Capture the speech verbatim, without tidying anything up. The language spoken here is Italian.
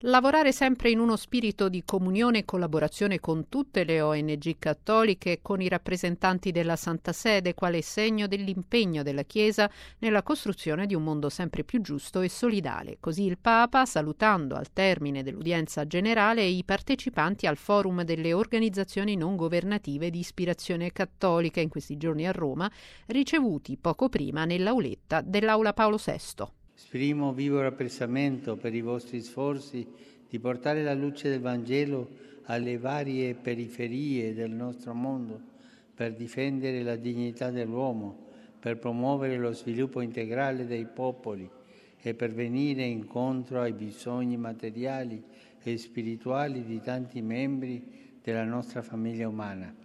Lavorare sempre in uno spirito di comunione e collaborazione con tutte le O N G cattoliche e con i rappresentanti della Santa Sede, quale segno dell'impegno della Chiesa nella costruzione di un mondo sempre più giusto e solidale. Così il Papa, salutando al termine dell'udienza generale i partecipanti al forum delle organizzazioni non governative di ispirazione cattolica in questi giorni a Roma, ricevuti poco prima nell'auletta dell'Aula Paolo sesto. Esprimo vivo apprezzamento per i vostri sforzi di portare la luce del Vangelo alle varie periferie del nostro mondo, per difendere la dignità dell'uomo, per promuovere lo sviluppo integrale dei popoli e per venire incontro ai bisogni materiali e spirituali di tanti membri della nostra famiglia umana.